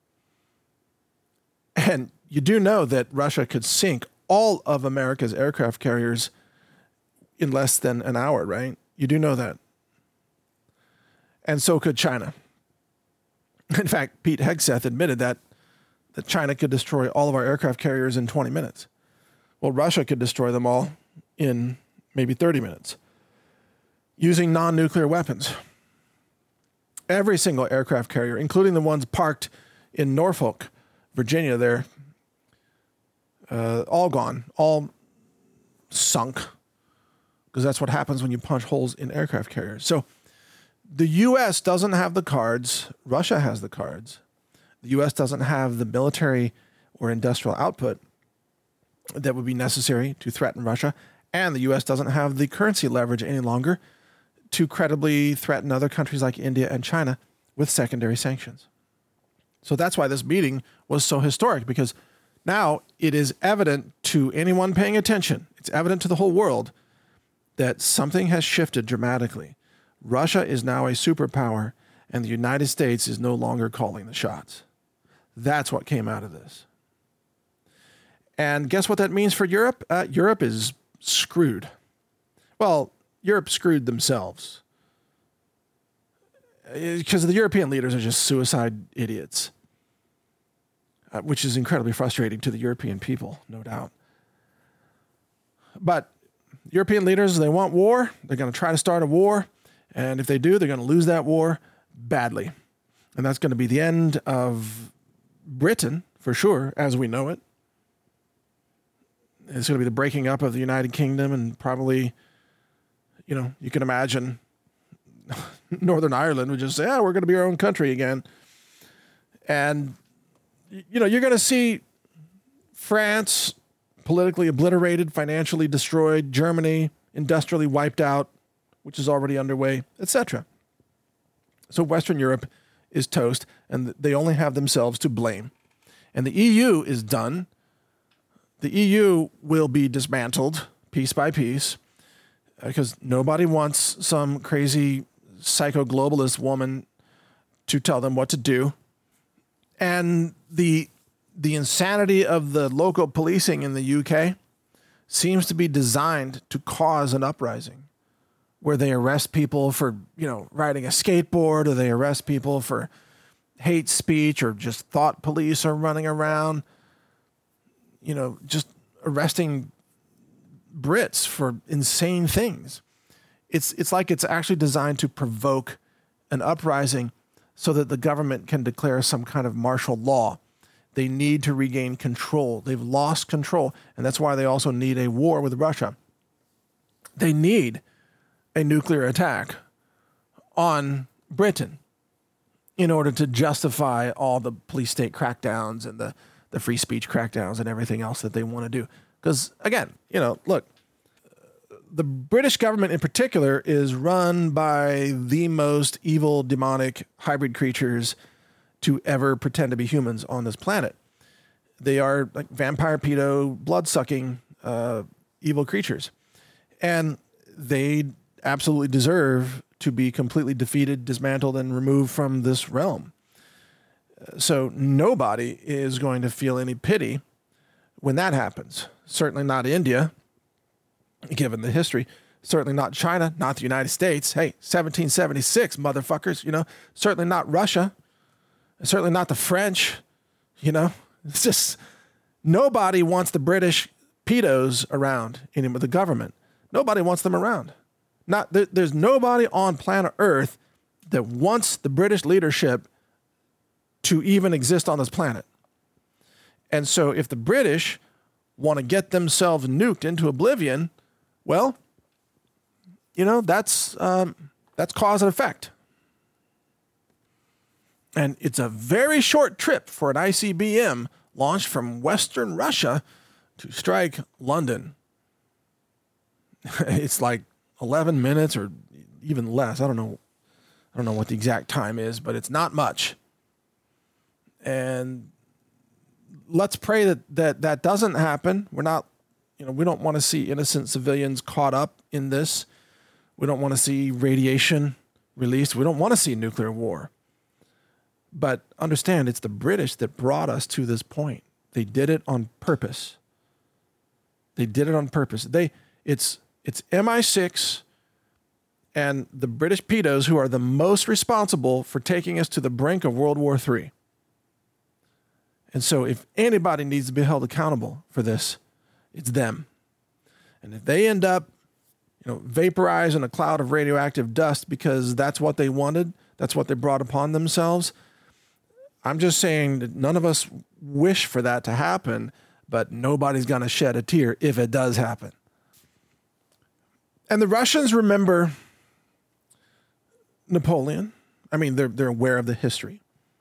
And you do know that Russia could sink all of America's aircraft carriers in less than an hour, right? You do know that. And so could China. In fact, Pete Hegseth admitted that, that China could destroy all of our aircraft carriers in twenty minutes. Well, Russia could destroy them all in maybe thirty minutes using non-nuclear weapons. Every single aircraft carrier, including the ones parked in Norfolk, Virginia there, uh, all gone, all sunk, because that's what happens when you punch holes in aircraft carriers. So the U S doesn't have the cards. Russia has the cards. The U S doesn't have the military or industrial output that would be necessary to threaten Russia. And the U S doesn't have the currency leverage any longer to credibly threaten other countries like India and China with secondary sanctions. So that's why this meeting was so historic, because now it is evident to anyone paying attention, it's evident to the whole world that something has shifted dramatically. Russia is now a superpower, and the United States is no longer calling the shots. That's what came out of this. And guess what that means for Europe? Uh, Europe is screwed. Well, Europe screwed themselves, because the European leaders are just suicide idiots, uh, which is incredibly frustrating to the European people, no doubt. But European leaders, they want war. They're going to try to start a war. And if they do, they're going to lose that war badly. And that's going to be the end of Britain, for sure, as we know it. It's going to be the breaking up of the United Kingdom, and probably, you know, you can imagine Northern Ireland would just say, yeah, we're going to be our own country again. And, you know, you're going to see France politically obliterated, financially destroyed, Germany industrially wiped out, which is already underway, et cetera. So Western Europe is toast, and they only have themselves to blame. And the E U is done. The E U will be dismantled piece by piece, because nobody wants some crazy psycho-globalist woman to tell them what to do. And the the insanity of the local policing in the U K seems to be designed to cause an uprising, where they arrest people for, you know, riding a skateboard, or they arrest people for hate speech, or just thought police are running around, you know, just arresting Brits for insane things. It's it's like it's actually designed to provoke an uprising so that the government can declare some kind of martial law. They need to regain control. They've lost control, and that's why they also need a war with Russia. They need a nuclear attack on Britain in order to justify all the police state crackdowns and the, the free speech crackdowns and everything else that they want to do. Because, again, you know, look, the British government in particular is run by the most evil, demonic, hybrid creatures to ever pretend to be humans on this planet. They are like vampire, pedo, blood-sucking uh, evil creatures. And they absolutely deserve to be completely defeated, dismantled, and removed from this realm. So nobody is going to feel any pity when that happens. Certainly not India, given the history. Certainly not China, not the United States. Hey, seventeen seventy-six, motherfuckers, you know. Certainly not Russia. Certainly not the French, you know. It's just, nobody wants the British pedos around in the government. Nobody wants them around. Not there, there's nobody on planet Earth that wants the British leadership to even exist on this planet. And so if the British want to get themselves nuked into oblivion, well, you know, that's um, that's cause and effect. And it's a very short trip for an I C B M launched from Western Russia to strike London. It's like eleven minutes or even less. I don't know. I don't know what the exact time is, but it's not much. And let's pray that that, that doesn't happen. We're not, you know, we don't want to see innocent civilians caught up in this. We don't want to see radiation released. We don't want to see nuclear war. But understand, it's the British that brought us to this point. They did it on purpose. They did it on purpose. They, it's, it's M I six and the British pedos who are the most responsible for taking us to the brink of World War Three. And so if anybody needs to be held accountable for this, It's them. And if they end up, you know, vaporized in a cloud of radioactive dust because that's what they wanted, that's what they brought upon themselves, I'm just saying that none of us wish for that to happen, but nobody's going to shed a tear if it does happen. And the Russians remember Napoleon. I mean, they're they're aware of the history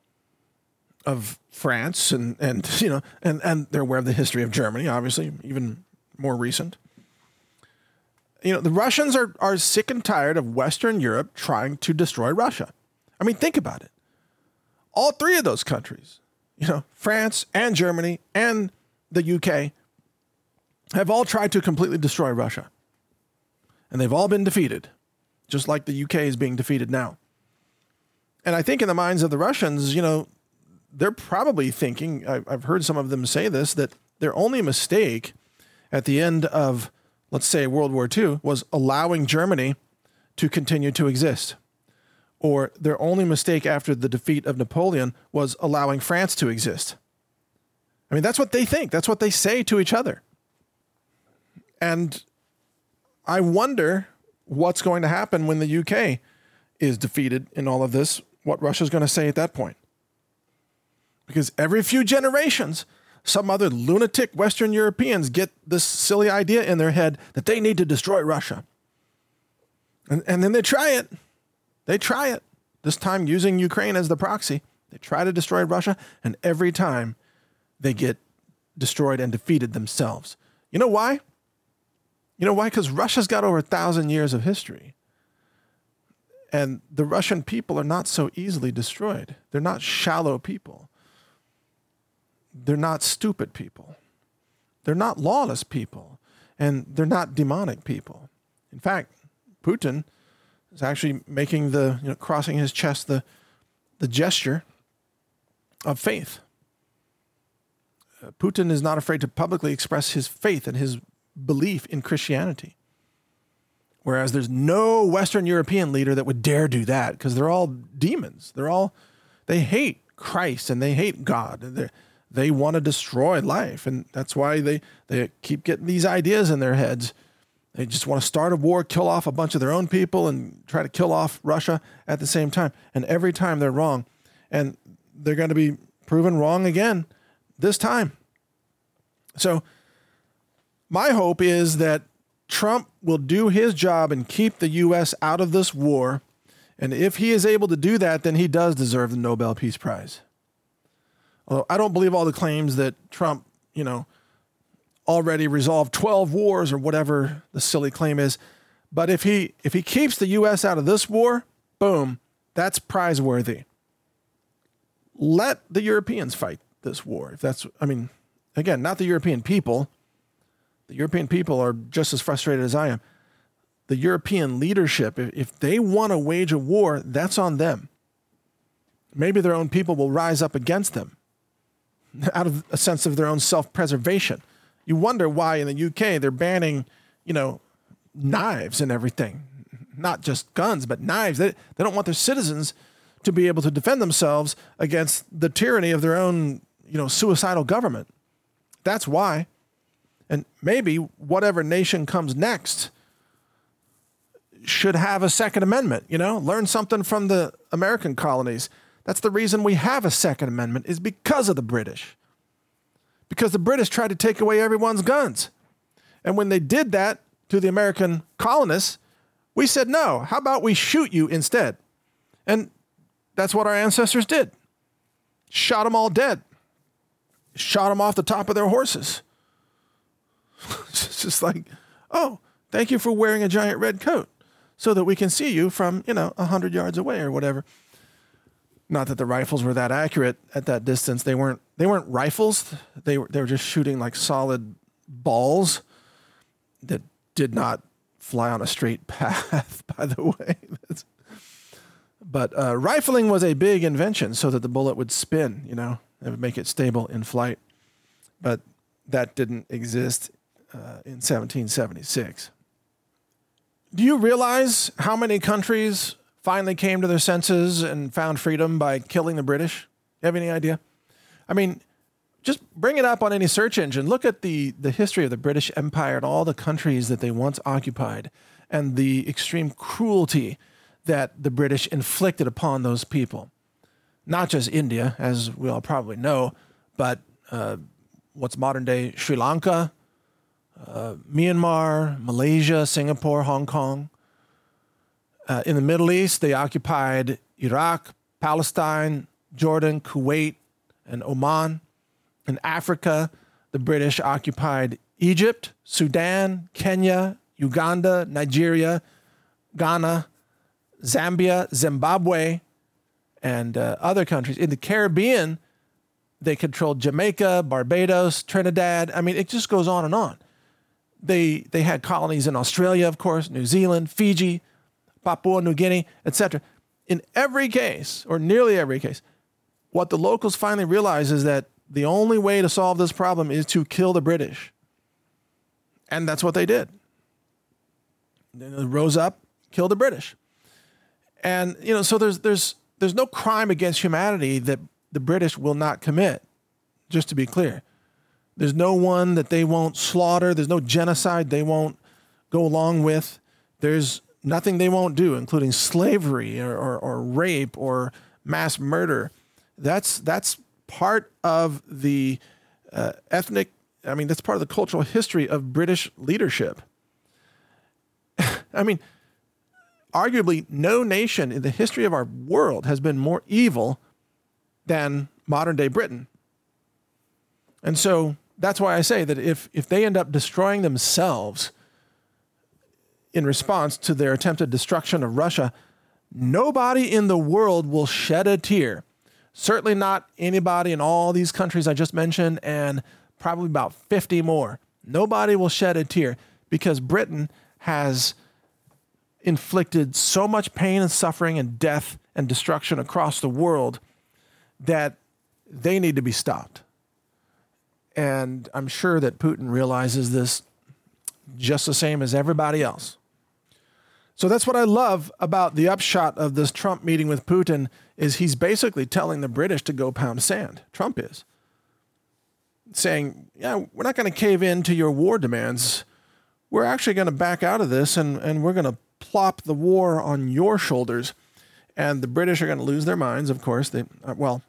of France and, and you know, and, and they're aware of the history of Germany, obviously, even more recent. You know, the Russians are, are sick and tired of Western Europe trying to destroy Russia. I mean, think about it. All three of those countries, you know, France and Germany and the U K, have all tried to completely destroy Russia. And they've all been defeated, just like the U K is being defeated now. And I think in the minds of the Russians, you know, they're probably thinking, I've heard some of them say this, that their only mistake at the end of, let's say, World War Two was allowing Germany to continue to exist. Or their only mistake after the defeat of Napoleon was allowing France to exist. I mean, that's what they think. That's what they say to each other. And I wonder what's going to happen when the U K is defeated in all of this, what Russia's going to say at that point. Because every few generations, some other lunatic Western Europeans get this silly idea in their head that they need to destroy Russia. And, and then they try it. They try it, this time using Ukraine as the proxy. They try to destroy Russia, and every time they get destroyed and defeated themselves. You know why? You know why? Because Russia's got over a thousand years of history. And the Russian people are not so easily destroyed. They're not shallow people. They're not stupid people. They're not lawless people. And they're not demonic people. In fact, Putin is actually making the, you know, crossing his chest, the, the gesture of faith. Uh, Putin is not afraid to publicly express his faith and his belief in Christianity. Whereas there's no Western European leader that would dare do that because they're all demons. They're all, they hate Christ and they hate God. They're, they want to destroy life. And that's why they, they keep getting these ideas in their heads. They just want to start a war, kill off a bunch of their own people, and try to kill off Russia at the same time. And every time they're wrong. And they're going to be proven wrong again this time. So my hope is that Trump will do his job and keep the U S out of this war. And if he is able to do that, then he does deserve the Nobel Peace Prize. Although I don't believe all the claims that Trump, you know, already resolved twelve wars or whatever the silly claim is. But if he if he keeps the U S out of this war, boom, that's prize-worthy. Let the Europeans fight this war. If that's, I mean, again, not the European people. The European people are just as frustrated as I am. The European leadership, if, if they want to wage a war, that's on them. Maybe their own people will rise up against them out of a sense of their own self-preservation. You wonder why in the U K they're banning, you know, knives and everything. Not just guns, but knives. They, they don't want their citizens to be able to defend themselves against the tyranny of their own, you know, suicidal government. That's why. And maybe whatever nation comes next should have a Second Amendment, you know, learn something from the American colonies. That's the reason we have a Second Amendment, is because of the British. Because the British tried to take away everyone's guns. And when they did that to the American colonists, we said, no, how about we shoot you instead? And that's what our ancestors did. Shot them all dead. Shot them off the top of their horses. It's just like, oh, thank you for wearing a giant red coat so that we can see you from, you know, a hundred yards away or whatever. Not that the rifles were that accurate at that distance. They weren't, they weren't rifles. They were, they were just shooting like solid balls that did not fly on a straight path, by the way. But uh, rifling was a big invention so that the bullet would spin, you know, it would make it stable in flight. But that didn't exist uh, in seventeen seventy-six. Do you realize how many countries finally came to their senses and found freedom by killing the British? You have any idea? I mean, just bring it up on any search engine. Look at the, the history of the British Empire and all the countries that they once occupied and the extreme cruelty that the British inflicted upon those people. Not just India, as we all probably know, but uh, what's modern-day Sri Lanka, uh, Myanmar, Malaysia, Singapore, Hong Kong. Uh, in the Middle East, they occupied Iraq, Palestine, Jordan, Kuwait, and Oman. In Africa, the British occupied Egypt, Sudan, Kenya, Uganda, Nigeria, Ghana, Zambia, Zimbabwe, and uh, other countries. In the Caribbean, they controlled Jamaica, Barbados, Trinidad. I mean, it just goes on and on. They they had colonies in Australia, of course, New Zealand, Fiji, Papua New Guinea, et cetera. In every case, or nearly every case, what the locals finally realize is that the only way to solve this problem is to kill the British. And that's what they did. They rose up, killed the British. And, you know, so there's there's there's no crime against humanity that the British will not commit, just to be clear. There's no one that they won't slaughter. There's no genocide they won't go along with. There's nothing they won't do, including slavery or, or, or rape or mass murder. That's that's part of the uh, ethnic, I mean, that's part of the cultural history of British leadership. I mean, arguably no nation in the history of our world has been more evil than modern day Britain. And so that's why I say that if, if they end up destroying themselves in response to their attempted destruction of Russia, nobody in the world will shed a tear. Certainly not anybody in all these countries I just mentioned, and probably about fifty more. Nobody will shed a tear because Britain has inflicted so much pain and suffering and death and destruction across the world that they need to be stopped. And I'm sure that Putin realizes this just the same as everybody else. So that's what I love about the upshot of this Trump meeting with Putin is he's basically telling the British to go pound sand. Trump is saying, yeah, we're not going to cave in to your war demands. We're actually going to back out of this and, and we're going to plop the war on your shoulders. And the British are going to lose their minds, of course. They, uh, well,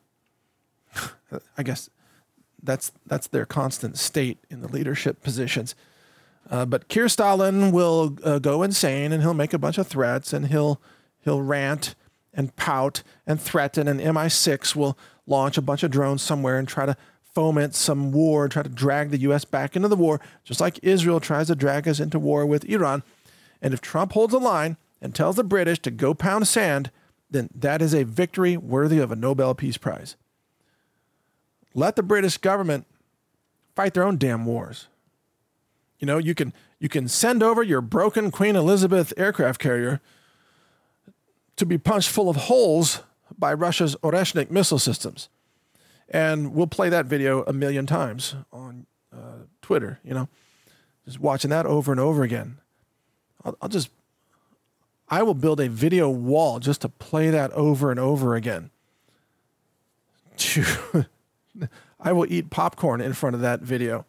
I guess that's that's their constant state in the leadership positions. Uh, but Keir Stalin will uh, go insane, and he'll make a bunch of threats, and he'll he'll rant and pout and threaten, and M I six will launch a bunch of drones somewhere and try to foment some war, try to drag the U S back into the war, just like Israel tries to drag us into war with Iran. And if Trump holds a line and tells the British to go pound sand, then that is a victory worthy of a Nobel Peace Prize. Let the British government fight their own damn wars. You know, you can you can send over your broken Queen Elizabeth aircraft carrier to be punched full of holes by Russia's Oreshnik missile systems. And we'll play that video a million times on uh, Twitter, you know, just watching that over and over again. I'll, I'll just, I will build a video wall just to play that over and over again. I will eat popcorn in front of that video.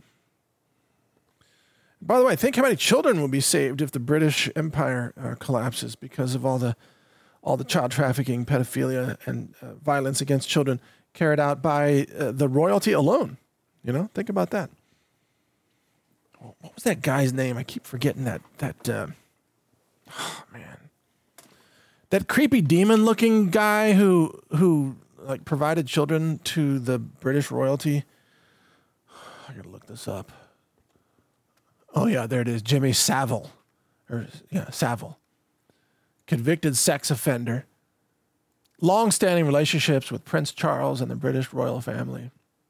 By the way, think how many children will be saved if the British Empire uh, collapses because of all the all the child trafficking, pedophilia, and uh, violence against children carried out by uh, the royalty alone. You know, think about that. What was that guy's name? I keep forgetting that. That uh, oh, man, that creepy demon-looking guy who who like provided children to the British royalty. I gotta look this up. Oh, yeah, there it is. Jimmy Savile. Or, yeah, Savile. Convicted sex offender. Long-standing relationships with Prince Charles and the British royal family.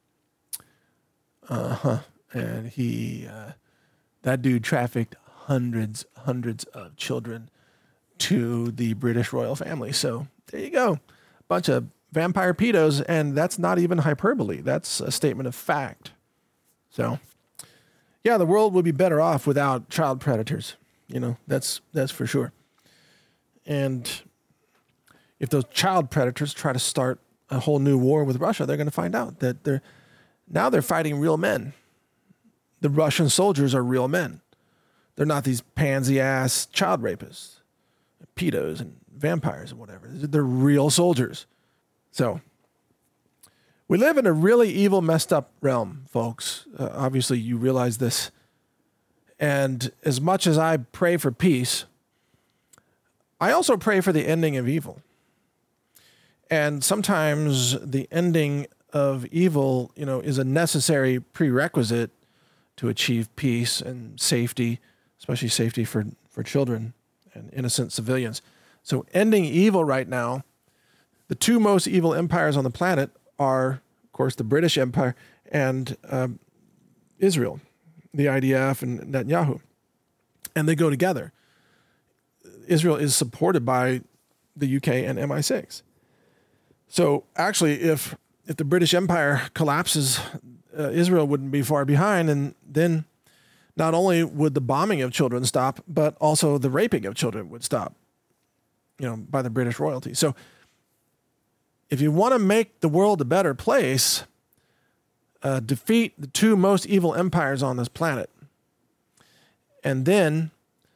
Uh-huh. And he, uh, that dude trafficked hundreds, hundreds of children to the British royal family. So there you go. Bunch of vampire pedos, and that's not even hyperbole. That's a statement of fact. So... yeah, the world would be better off without child predators. You know, that's that's for sure. And if those child predators try to start a whole new war with Russia, they're going to find out that they're Now they're fighting real men. The Russian soldiers are real men. They're not these pansy-ass child rapists, pedos and vampires and whatever. They're real soldiers. So we live in a really evil, messed up realm, folks. Uh, obviously, you realize this. And as much as I pray for peace, I also pray for the ending of evil. And sometimes the ending of evil, you know, is a necessary prerequisite to achieve peace and safety, especially safety for, for children and innocent civilians. So ending evil right now, the two most evil empires on the planet are, of course, the British Empire and um, Israel, the I D F and Netanyahu. And they go together. Israel is supported by the U K and M I six. So actually, if if the British Empire collapses, uh, Israel wouldn't be far behind. And then not only would the bombing of children stop, but also the raping of children would stop, you know, by the British royalty. So if you want to make the world a better place, uh, defeat the two most evil empires on this planet, and then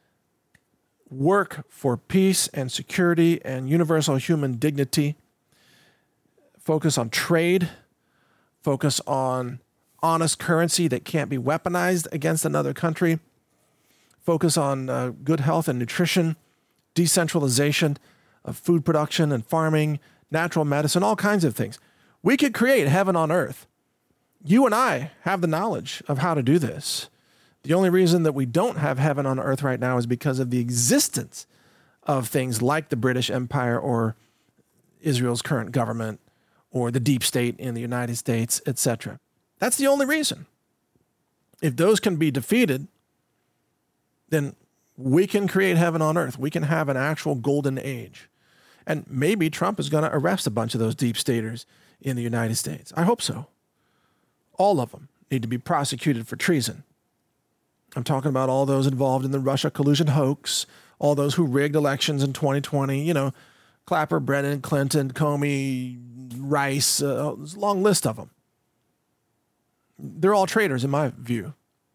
work for peace and security and universal human dignity. Focus on trade. Focus on honest currency that can't be weaponized against another country. Focus on uh, good health and nutrition, decentralization of food production and farming, natural medicine, all kinds of things. We could create heaven on earth. You and I have the knowledge of how to do this. The only reason that we don't have heaven on earth right now is because of the existence of things like the British Empire or Israel's current government or the deep state in the United States, et cetera. That's the only reason. If those can be defeated, then we can create heaven on earth. We can have an actual golden age. And maybe Trump is going to arrest a bunch of those deep staters in the United States. I hope so. All of them need to be prosecuted for treason. I'm talking about all those involved in the Russia collusion hoax, all those who rigged elections in twenty twenty, you know, Clapper, Brennan, Clinton, Comey, Rice, uh, there's a long list of them. They're all traitors in my view.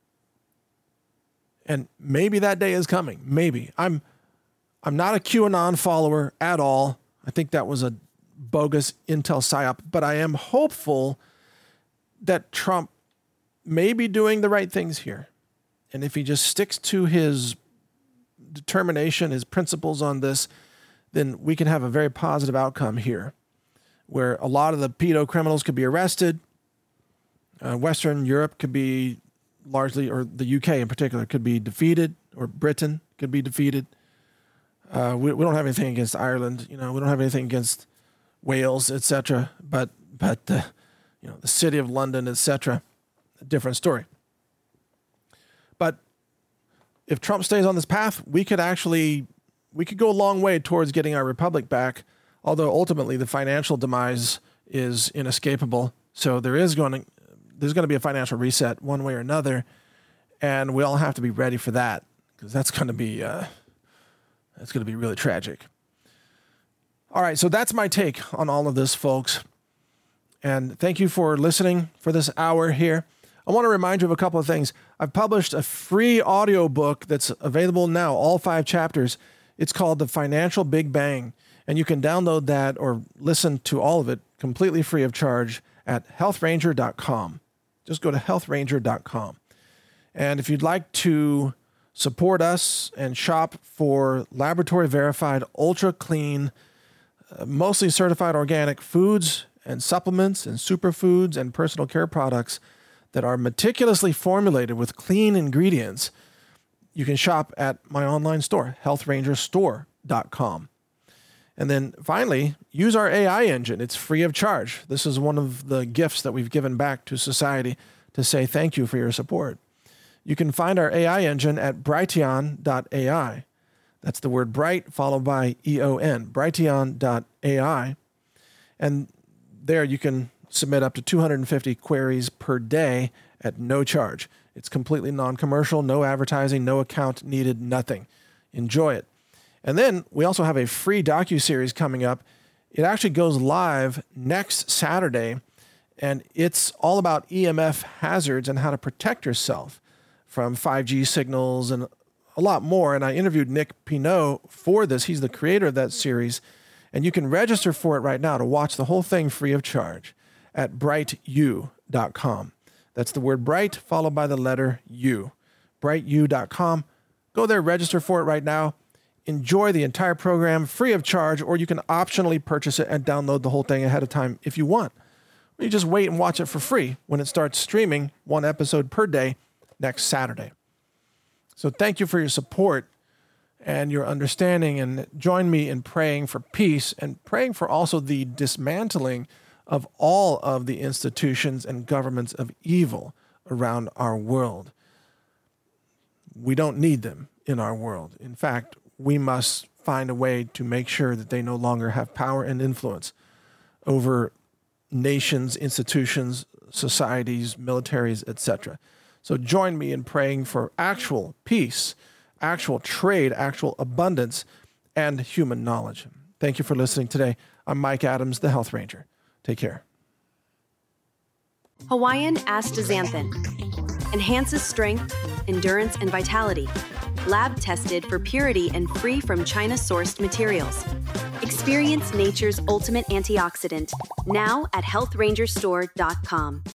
And maybe that day is coming. Maybe. I'm I'm not a QAnon follower at all. I think that was a bogus intel psyop, but I am hopeful that Trump may be doing the right things here. And if he just sticks to his determination, his principles on this, then we can have a very positive outcome here, where a lot of the pedo criminals could be arrested. Uh, Western Europe could be largely, or the U K in particular, could be defeated, or Britain could be defeated. Uh, we, we don't have anything against Ireland, you know, we don't have anything against Wales, et cetera. But but uh, you know, the city of London, et cetera, a different story. But if Trump stays on this path, we could actually, we could go a long way towards getting our republic back, although ultimately the financial demise is inescapable. So there is going to, there's going to be a financial reset one way or another, and we all have to be ready for that, because that's going to be, uh, that's going to be really tragic. All right, so that's my take on all of this, folks. And thank you for listening for this hour here. I want to remind you of a couple of things. I've published a free audio book that's available now, all five chapters. It's called The Financial Big Bang, and you can download that or listen to all of it completely free of charge at health ranger dot com. Just go to health ranger dot com. And if you'd like to support us and shop for laboratory-verified, ultra-clean, uh, mostly certified organic foods and supplements and superfoods and personal care products that are meticulously formulated with clean ingredients, you can shop at my online store, health ranger store dot com. And then finally, use our A I engine. It's free of charge. This is one of the gifts that we've given back to society to say thank you for your support. You can find our A I engine at brighteon dot A I. That's the word bright followed by E O N, brighteon dot A I. And there you can submit up to two hundred fifty queries per day at no charge. It's completely non-commercial, no advertising, no account needed, nothing. Enjoy it. And then we also have a free docuseries coming up. It actually goes live next Saturday, And it's all about E M F hazards and how to protect yourself from five G signals and a lot more. And I interviewed Nick Pineau for this. He's the creator of that series. And you can register for it right now to watch the whole thing free of charge at bright u dot com. That's the word bright followed by the letter U. bright u dot com. Go there, register for it right now. Enjoy the entire program free of charge, or you can optionally purchase it and download the whole thing ahead of time if you want. Or you just wait and watch it for free when it starts streaming one episode per day next Saturday. So thank you for your support and your understanding, and join me in praying for peace and praying for also the dismantling of all of the institutions and governments of evil around our world. We don't need them in our world. In fact, we must find a way to make sure that they no longer have power and influence over nations, institutions, societies, militaries, et cetera. So join me in praying for actual peace, actual trade, actual abundance, and human knowledge. Thank you for listening today. I'm Mike Adams, the Health Ranger. Take care. Hawaiian astaxanthin enhances strength, endurance, and vitality. Lab tested for purity and free from China-sourced materials. Experience nature's ultimate antioxidant now at health ranger store dot com.